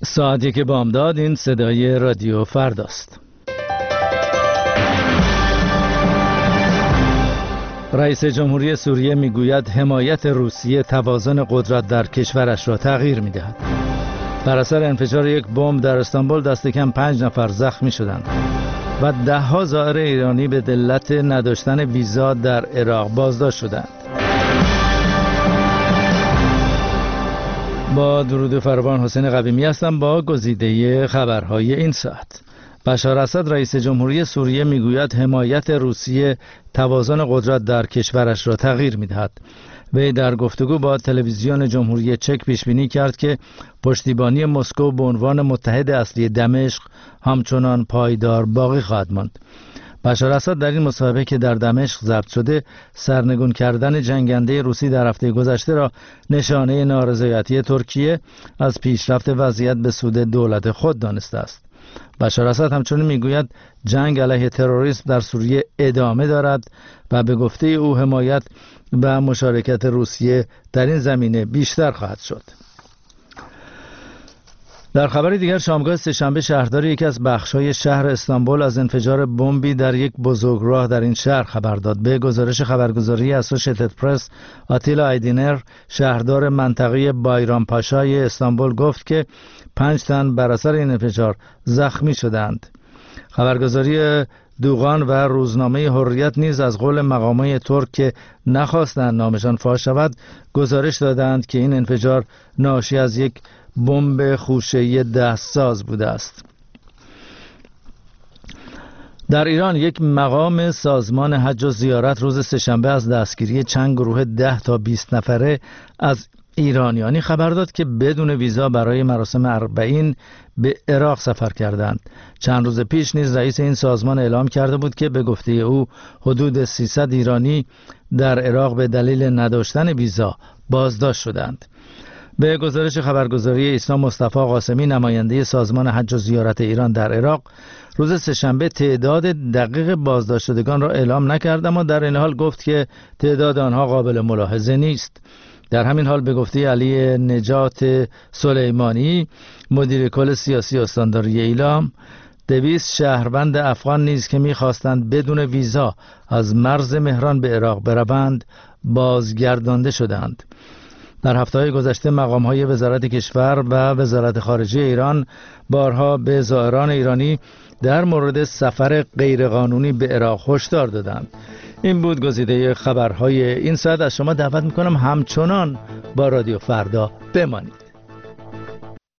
ساعتی که بامداد، این صدای رادیو فرداست. رئیس جمهوری سوریه میگوید حمایت روسیه توازن قدرت در کشورش را تغییر میدهد. بر اثر انفجار یک بمب در استانبول دست کم 5 نفر زخمی شدند و 10 زائر ایرانی به علت نداشتن ویزا در عراق بازداشت شدند. با درود فراوان، حسین قویمی هستم با گزیده خبرهای این ساعت. بشار اسد رئیس جمهوری سوریه میگوید حمایت روسیه توازن قدرت در کشورش را تغییر میدهد. وی در گفتگو با تلویزیون جمهوری چک پیش بینی کرد که پشتیبانی مسکو به عنوان متحد اصلی دمشق همچنان پایدار باقی خواهد ماند. بشار اسد در این مصاحبه که در دمشق ضبط شده، سرنگون کردن جنگنده روسی در هفته گذشته را نشانه نارضایتی ترکیه از پیشرفت وضعیت به سود دولت خود دانسته است. بشار اسد همچنین میگوید جنگ علیه تروریسم در سوریه ادامه دارد و به گفته او حمایت و مشارکت روسیه در این زمینه بیشتر خواهد شد. در خبر دیگر، شامگاه سه‌شنبه شهردار یکی از بخش‌های شهر استانبول از انفجار بمبی در یک بزرگراه در این شهر خبر داد. به گزارش خبرگزاری اسوشیتد پرس، آتیلا ایدینر، شهردار منطقه بایرام پاشای استانبول، گفت که 5 تن بر اثر این انفجار زخمی شدند. خبرگزاری دوغان و روزنامه حریت نیز از قول مقامات ترک که نخواستند نامشان فاش شود، گزارش دادند که این انفجار ناشی از یک بمب خوشه‌ای دستساز بوده است. در ایران، یک مقام سازمان حج و زیارت روز سه‌شنبه از دستگیری چند گروه 10 تا 20 نفره از ایرانیانی خبر داد که بدون ویزا برای مراسم اربعین به عراق سفر کردند. چند روز پیش نیز رئیس این سازمان اعلام کرده بود که به گفته او حدود 300 ایرانی در عراق به دلیل نداشتن ویزا بازداشت شدند. به گزارش خبرگزاری اسلام، مصطفی قاسمی، نماینده سازمان حج و زیارت ایران در عراق، روز سه‌شنبه تعداد دقیق بازداشت شدگان را اعلام نکرد، اما در این حال گفت که تعداد آنها قابل ملاحظه نیست. در همین حال به گفته علی نجات سلیمانی، مدیر کل سیاسی استانداری ایلام، 200 شهروند افغان نیز که می‌خواستند بدون ویزا از مرز مهران به عراق بروند بازگردانده شدند. در هفته‌های گذشته مقام‌های وزارت کشور و وزارت خارجه ایران بارها به زائران ایرانی در مورد سفر غیرقانونی به عراق هشدار دادند. این بود گزیده خبرهای این ساعت. از شما دعوت می‌کنم همچنان با رادیو فردا بمانید.